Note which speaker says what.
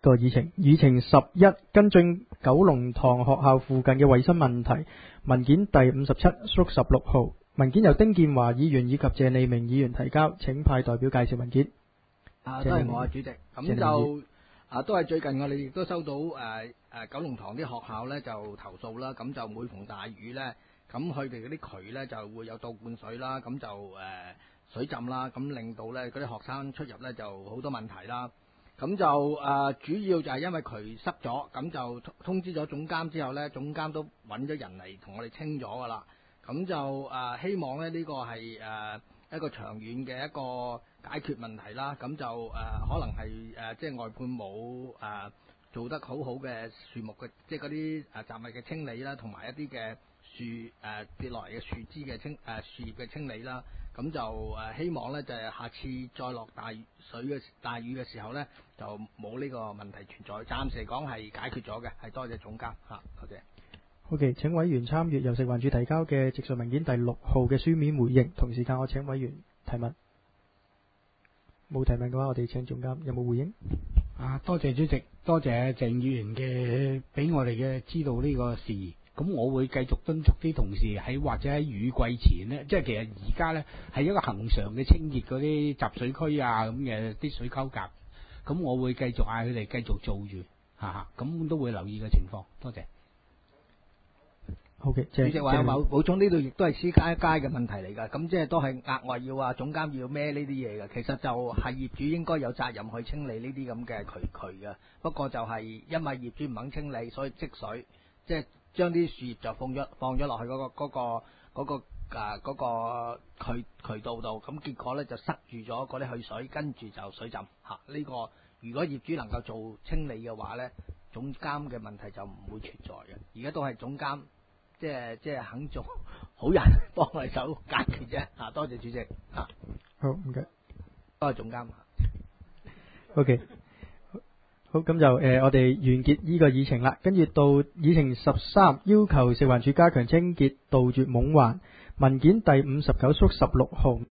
Speaker 1: 個議程。議程11跟進九龍塘學校附近嘅衛生問題，文件第57/16號，文件由丁建華議員以及謝利明議員提交，請派代表介紹文件。
Speaker 2: 都係我主席，咁就都係最近我哋亦都收到九龍塘啲學校咧就投訴啦，咁就每逢大雨咧，咁佢哋嗰啲渠咧就會有倒灌水啦，咁就水浸啦，咁令到咧嗰啲學生出入咧就好多問題啦。咁就主要就係因為渠塞咗，咁就通知咗總監之後咧，總監都揾咗人嚟同我哋清咗噶啦。咁就希望咧呢個係一個長遠嘅一個解決問題啦。咁就可能係即係外判冇做得好好嘅樹木嘅，即係嗰啲雜物嘅清理啦，同埋一啲嘅樹跌落嚟嘅樹枝嘅樹葉嘅清理啦。咁就希望咧就係下次再落大雨嘅時候咧，就冇呢個問題存在。暫時嚟講係解決咗嘅，係多謝總監嚇，多謝。
Speaker 1: OK，請委員參閱由食環署提交嘅直述文件第6號嘅書面回應。同時間我請委員提問。冇提問嘅話，我哋請總監有冇回應？
Speaker 3: 多謝主席，多謝鄭議員嘅俾我哋嘅知道呢個事宜。咁我會繼續敦促啲同事或者喺雨季前呢，即係其實而家呢係一個恒常嘅清潔嗰啲集水區咁嘅啲水溝夾。咁我會繼續嗌佢哋繼續做住，咁都會留意嘅情況。多謝。
Speaker 1: Okay，
Speaker 2: 主席話補充呢度亦都係私家街嘅問題嚟㗎，咁即係都係額外要總監要孭呢啲嘢㗎。其實就係業主應該有責任去清理呢啲咁嘅渠㗎。不過就係因為業主唔肯清理，所以積水，即係將啲樹葉就放咗落去嗰個渠道度，咁結果咧就塞住咗嗰啲去水，跟住就水浸嚇。呢個如果業主能夠做清理嘅話咧，總監嘅問題就唔會存在嘅。而家都係總監。即係肯做好人，幫我哋手解決啫。多謝主席。
Speaker 1: 好，唔該。
Speaker 2: 多謝總監。
Speaker 1: OK， 好，咁就我哋完結呢個議程啦。跟住到議程13，要求食環署加強清潔，杜絕夢幻。文件第59/16號。